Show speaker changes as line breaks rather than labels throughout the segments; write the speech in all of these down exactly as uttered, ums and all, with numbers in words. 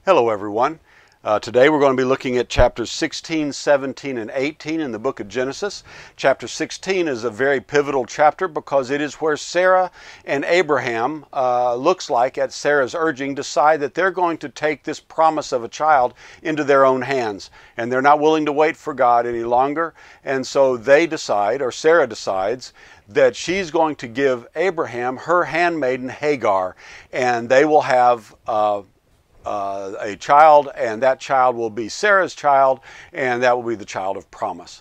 Hello everyone. Uh, today we're going to be looking at chapters sixteen, seventeen, and eighteen in the book of Genesis. Chapter sixteen is a very pivotal chapter because it is where Sarah and Abraham, uh, looks like at Sarah's urging, decide that they're going to take this promise of a child into their own hands. And they're not willing to wait for God any longer. And so they decide, or Sarah decides, that she's going to give Abraham her handmaiden Hagar. And they will have uh, Uh, a child, and that child will be Sarah's child, and that will be the child of promise.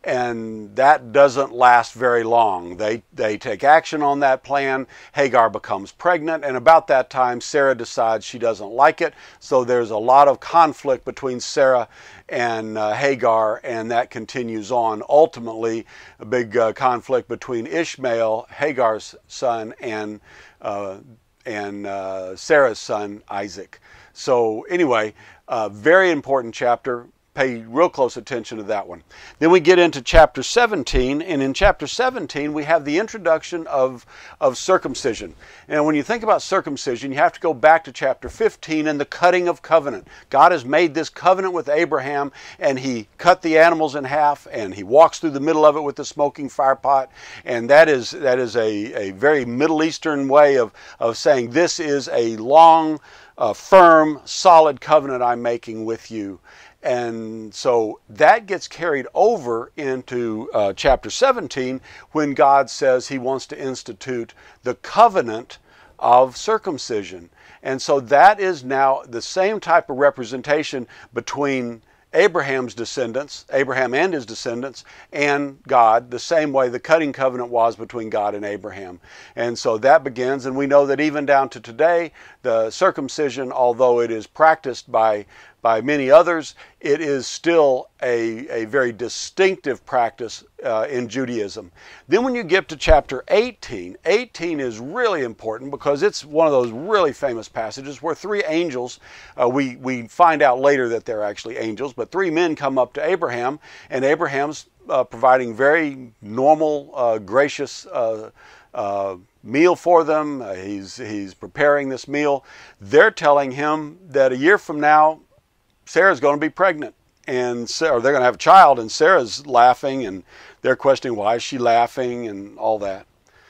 And that doesn't last very long. They, they take action on that plan. Hagar becomes pregnant, and about that time Sarah decides she doesn't like it. So there's a lot of conflict between Sarah and uh, Hagar, and that continues on. Ultimately, a big uh, conflict between Ishmael, Hagar's son, and, uh, and uh, Sarah's son, Isaac. So anyway, uh, very important chapter. Pay real close attention to that one. Then we get into chapter seventeen, and in chapter seventeen we have the introduction of, of circumcision. And when you think about circumcision, you have to go back to chapter fifteen and the cutting of covenant. God has made this covenant with Abraham, and he cut the animals in half, and he walks through the middle of it with the smoking fire pot. And that is, that is a, a very Middle Eastern way of, of saying this is a long, a firm, solid covenant I'm making with you. And so that gets carried over into uh, chapter seventeen when God says he wants to institute the covenant of circumcision. And so that is now the same type of representation between Abraham's descendants, Abraham and his descendants, and God, the same way the cutting covenant was between God and Abraham. And so that begins, and we know that even down to today, the circumcision, although it is practiced by by many others, it is still a, a very distinctive practice uh, in Judaism. Then when you get to chapter eighteen, eighteen is really important because it's one of those really famous passages where three angels, uh, we, we find out later that they're actually angels, but three men come up to Abraham, and Abraham's uh, providing very normal, uh, gracious uh, uh, meal for them. Uh, he's, he's preparing this meal. They're telling him that a year from now, Sarah's going to be pregnant, and Sarah, they're going to have a child, and Sarah's laughing, and they're questioning why is she laughing and all that.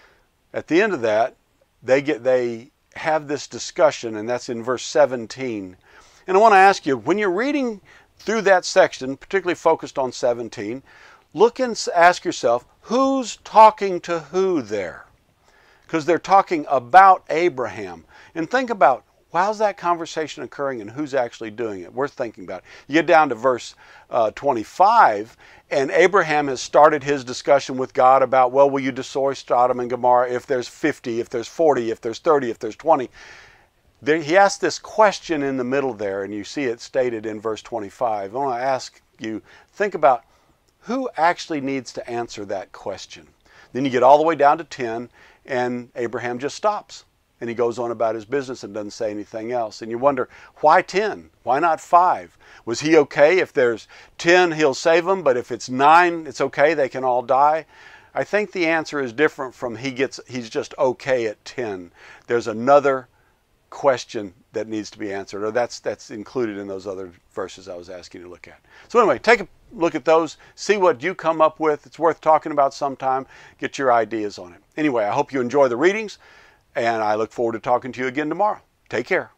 At the end of that, they get they have this discussion, and that's in verse seventeen. And I want to ask you, when you're reading through that section, particularly focused on seventeen, look and ask yourself, who's talking to who there? Because they're talking about Abraham. And think about, how's that conversation occurring and who's actually doing it? Worth thinking about. You get down to verse uh, twenty-five, and Abraham has started his discussion with God about, well, will you destroy Sodom and Gomorrah if there's fifty, if there's forty, if there's thirty, if there's twenty? There, he asks this question in the middle there, and you see it stated in verse twenty-five. I want to ask you, think about who actually needs to answer that question. Then you get all the way down to ten, and Abraham just stops. And he goes on about his business and doesn't say anything else. And you wonder, why ten? Why not five? Was he okay? If there's ten, he'll save them, but if it's nine, it's okay, they can all die? I think the answer is different from he gets, he's just okay at ten. There's another question that needs to be answered, or that's, that's included in those other verses I was asking you to look at. So anyway, take a look at those, see what you come up with. It's worth talking about sometime. Get your ideas on it. Anyway, I hope you enjoy the readings, and I look forward to talking to you again tomorrow. Take care.